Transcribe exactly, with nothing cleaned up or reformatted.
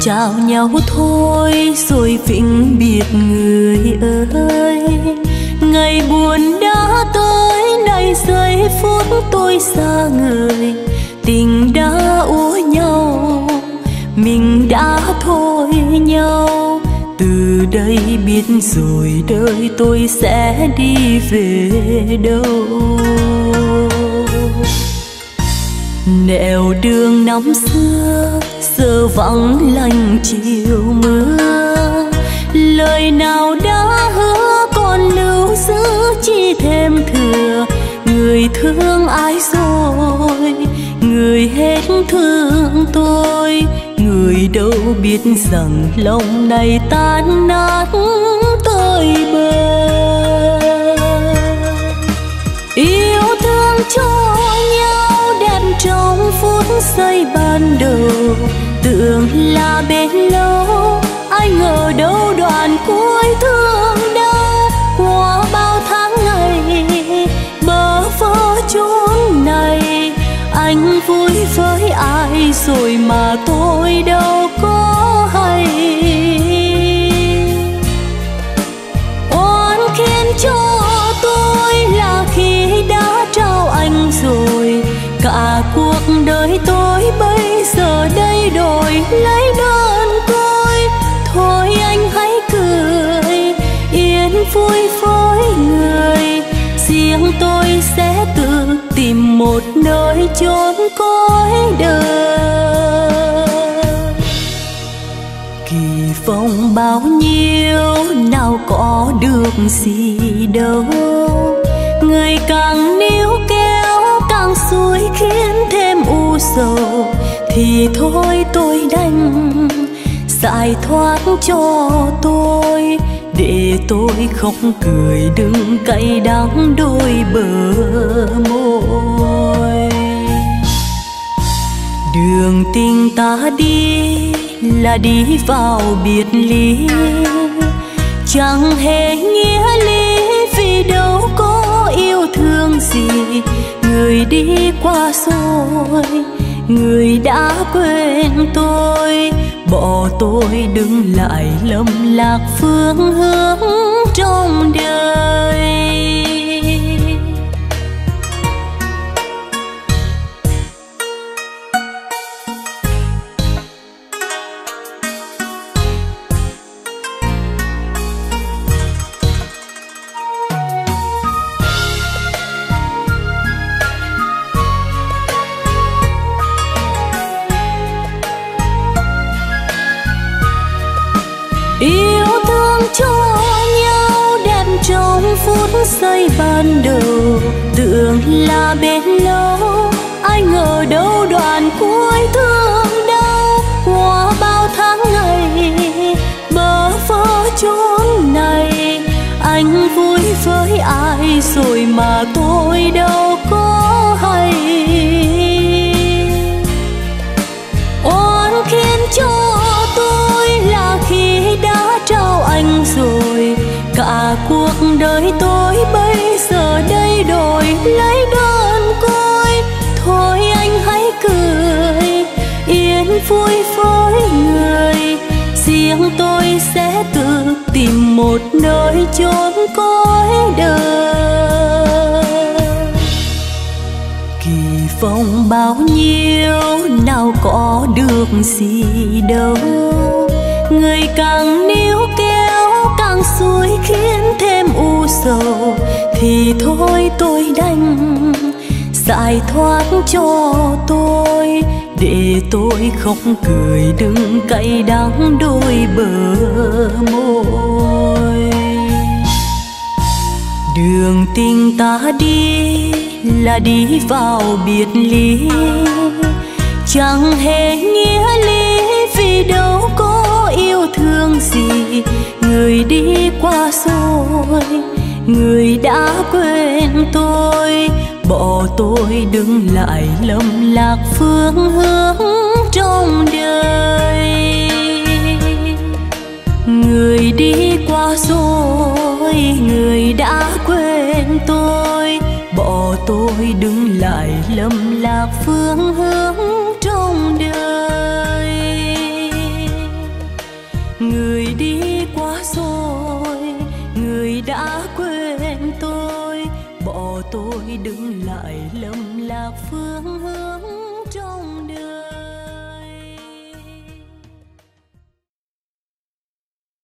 chào nhau thôi rồi vĩnh biệt người ơi. Ngày buồn đã tới, này giây phút tôi xa người. Tình đã úa nhau, mình đã thôi nhau. Từ đây biết rồi đời tôi sẽ đi về đâu. Nẻo đường năm xưa giờ vắng lành chiều mưa. Lời nào đã hứa còn lưu giữ chi thêm thừa. Người thương ai rồi, người hết thương tôi. Người đâu biết rằng lòng này tan nát tới bờ. Yêu thương cho nhau đẹp trong phút giây ban đầu. Tưởng là bên lâu, ai ngờ đâu đoạn cuối thương đau. Qua bao tháng ngày bơ vơ chốn này, anh vui với ai rồi mà tôi đâu có hay. Oan khiến cho tôi là khi đã trao anh rồi. Cả cuộc đời tôi bây giờ đây đổi lấy đơn côi. Thôi anh hãy cười yên vui với người. Riêng tôi sẽ tự tìm một nơi chốn cõi đời. Kỳ vọng bao nhiêu nào có được gì đâu. Người càng níu kéo càng xuôi khiến thêm u sầu. Thì thôi tôi đành giải thoát cho tôi, để tôi không cười đừng cay đắng đôi bờ môi. Đường tình ta đi là đi vào biệt ly, chẳng hề nghĩa lý vì đâu có yêu thương gì. Người đi qua rồi, người đã quên tôi, bỏ tôi đứng lại lầm lạc phương hướng trong đời. Yêu thương cho nhau đẹp trong phút giây ban đầu. Tưởng là bên lâu, ai ngờ đâu đoạn cuối thương đau. Qua bao tháng ngày bơ vơ chốn này, anh vui với ai rồi mà tôi đâu có hay. Oan khiến cho tôi là khi đã trao anh rồi. Cả cuộc đời tôi bây giờ đây đổi lấy đơn côi. Thôi anh hãy cười yên vui với người. Riêng tôi sẽ tự tìm một nơi chốn cõi đời. Kỳ vọng bao nhiêu nào có được gì đâu. Người càng níu kéo càng xuôi khiến thêm u sầu. Thì thôi tôi đành giải thoát cho tôi, để tôi không cười đừng cay đắng đôi bờ môi. Đường tình ta đi là đi vào biệt ly, chẳng hề nghĩa lý vì đâu có yêu thương gì. Người đi qua rồi, người đã quên tôi, bỏ tôi đứng lại lầm lạc phương hướng trong đời. Người đi qua rồi, người đã quên tôi, bỏ tôi đứng lại lầm lạc phương hướng trong đời. tôi đứng lại lầm lạc phương hướng.